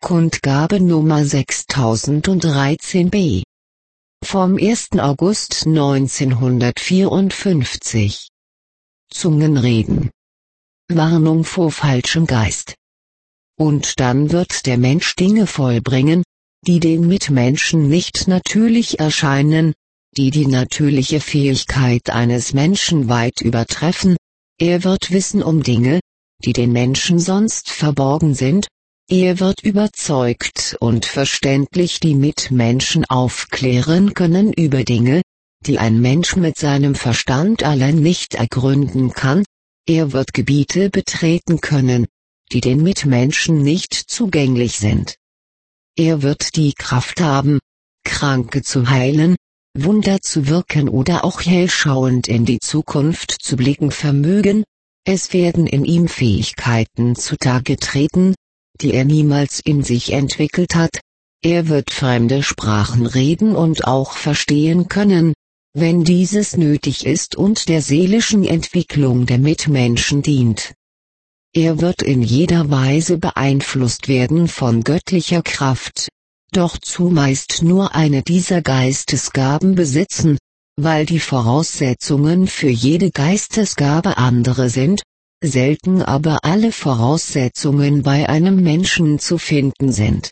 Kundgabe Nummer 6013b. Vom 1. August 1954. Zungenreden. Warnung vor falschem Geist. Und dann wird der Mensch Dinge vollbringen, die den Mitmenschen nicht natürlich erscheinen, die die natürliche Fähigkeit eines Menschen weit übertreffen. Er wird wissen um Dinge, die den Menschen sonst verborgen sind. Er wird überzeugt und verständlich die Mitmenschen aufklären können über Dinge, die ein Mensch mit seinem Verstand allein nicht ergründen kann. Er wird Gebiete betreten können, die den Mitmenschen nicht zugänglich sind. Er wird die Kraft haben, Kranke zu heilen, Wunder zu wirken oder auch hellschauend in die Zukunft zu blicken vermögen. Es werden in ihm Fähigkeiten zutage treten, die er niemals in sich entwickelt hat. Er wird fremde Sprachen reden und auch verstehen können, wenn dieses nötig ist und der seelischen Entwicklung der Mitmenschen dient. Er wird in jeder Weise beeinflusst werden von göttlicher Kraft, doch zumeist nur eine dieser Geistesgaben besitzen, weil die Voraussetzungen für jede Geistesgabe andere sind, selten aber alle Voraussetzungen bei einem Menschen zu finden sind.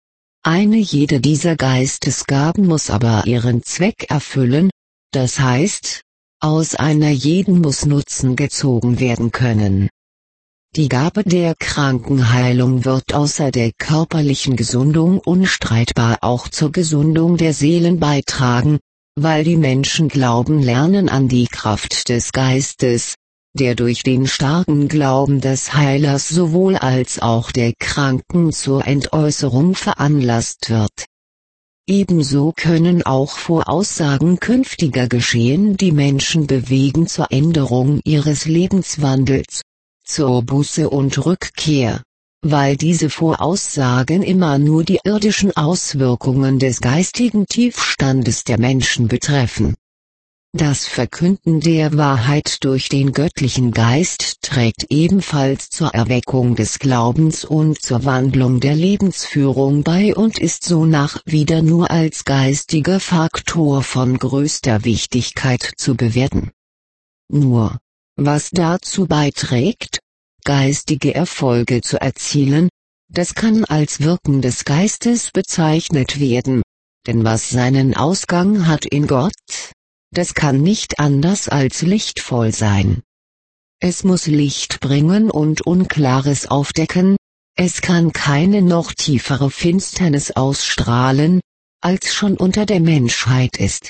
Eine jede dieser Geistesgaben muss aber ihren Zweck erfüllen, das heißt, aus einer jeden muss Nutzen gezogen werden können. Die Gabe der Krankenheilung wird außer der körperlichen Gesundung unstreitbar auch zur Gesundung der Seelen beitragen, weil die Menschen glauben lernen an die Kraft des Geistes, der durch den starken Glauben des Heilers sowohl als auch der Kranken zur Entäußerung veranlasst wird. Ebenso können auch Voraussagen künftiger Geschehen die Menschen bewegen zur Änderung ihres Lebenswandels, zur Buße und Rückkehr, weil diese Voraussagen immer nur die irdischen Auswirkungen des geistigen Tiefstandes der Menschen betreffen. Das Verkünden der Wahrheit durch den göttlichen Geist trägt ebenfalls zur Erweckung des Glaubens und zur Wandlung der Lebensführung bei und ist sonach wieder nur als geistiger Faktor von größter Wichtigkeit zu bewerten. Nur, was dazu beiträgt, geistige Erfolge zu erzielen, das kann als Wirken des Geistes bezeichnet werden, denn was seinen Ausgang hat in Gott, das kann nicht anders als lichtvoll sein. Es muss Licht bringen und Unklares aufdecken, es kann keine noch tiefere Finsternis ausstrahlen, als schon unter der Menschheit ist.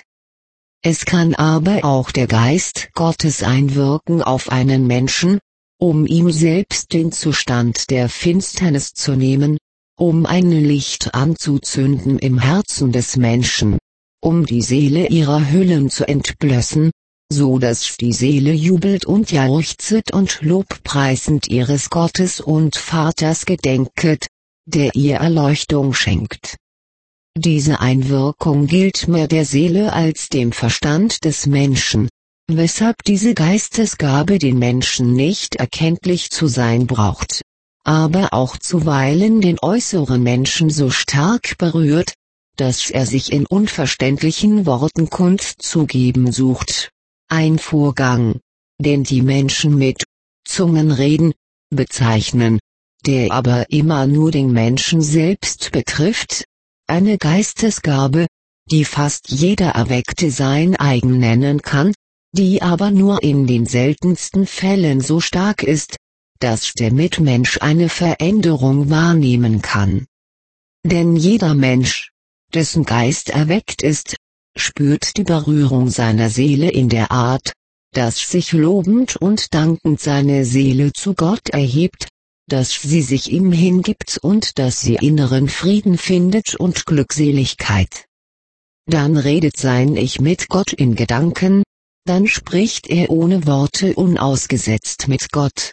Es kann aber auch der Geist Gottes einwirken auf einen Menschen, um ihm selbst den Zustand der Finsternis zu nehmen, um ein Licht anzuzünden im Herzen des Menschen, um die Seele ihrer Hüllen zu entblößen, so dass die Seele jubelt und jauchzet und lobpreisend ihres Gottes und Vaters gedenket, der ihr Erleuchtung schenkt. Diese Einwirkung gilt mehr der Seele als dem Verstand des Menschen, weshalb diese Geistesgabe den Menschen nicht erkenntlich zu sein braucht, aber auch zuweilen den äußeren Menschen so stark berührt, dass er sich in unverständlichen Worten kundzugeben sucht. Ein Vorgang, den die Menschen mit Zungenreden bezeichnen, der aber immer nur den Menschen selbst betrifft, eine Geistesgabe, die fast jeder Erweckte sein eigen nennen kann, die aber nur in den seltensten Fällen so stark ist, dass der Mitmensch eine Veränderung wahrnehmen kann. Denn jeder Mensch, dessen Geist erweckt ist, spürt die Berührung seiner Seele in der Art, dass sich lobend und dankend seine Seele zu Gott erhebt, dass sie sich ihm hingibt und dass sie inneren Frieden findet und Glückseligkeit. Dann redet sein Ich mit Gott in Gedanken, dann spricht er ohne Worte unausgesetzt mit Gott.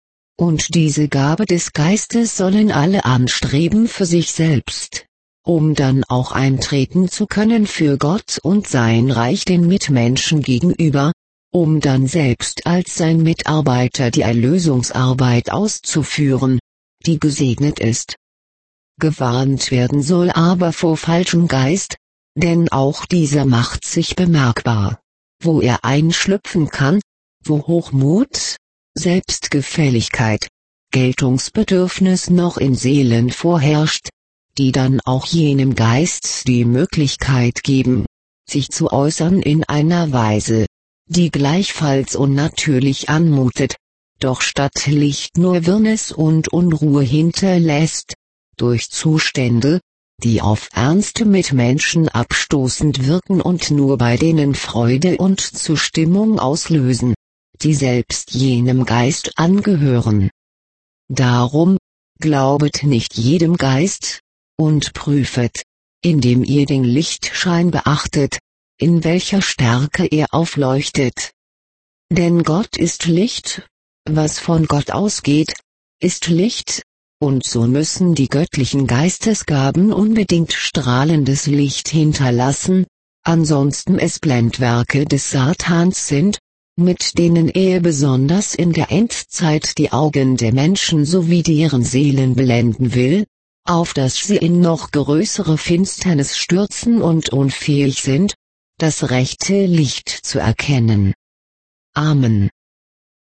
Und diese Gabe des Geistes sollen alle anstreben für sich selbst, um dann auch eintreten zu können für Gott und sein Reich den Mitmenschen gegenüber, um dann selbst als sein Mitarbeiter die Erlösungsarbeit auszuführen, die gesegnet ist. Gewarnt werden soll aber vor falschem Geist, denn auch dieser macht sich bemerkbar, wo er einschlüpfen kann, wo Hochmut, Selbstgefälligkeit, Geltungsbedürfnis noch in Seelen vorherrscht, die dann auch jenem Geist die Möglichkeit geben, sich zu äußern in einer Weise, die gleichfalls unnatürlich anmutet, doch statt Licht nur Wirrnis und Unruhe hinterlässt, durch Zustände, die auf ernste Mitmenschen abstoßend wirken und nur bei denen Freude und Zustimmung auslösen, die selbst jenem Geist angehören. Darum, glaubet nicht jedem Geist, und prüfet, indem ihr den Lichtschein beachtet, in welcher Stärke er aufleuchtet. Denn Gott ist Licht, was von Gott ausgeht, ist Licht, und so müssen die göttlichen Geistesgaben unbedingt strahlendes Licht hinterlassen, ansonsten es Blendwerke des Satans sind, mit denen er besonders in der Endzeit die Augen der Menschen sowie deren Seelen blenden will, auf dass sie in noch größere Finsternis stürzen und unfähig sind, das rechte Licht zu erkennen. Amen.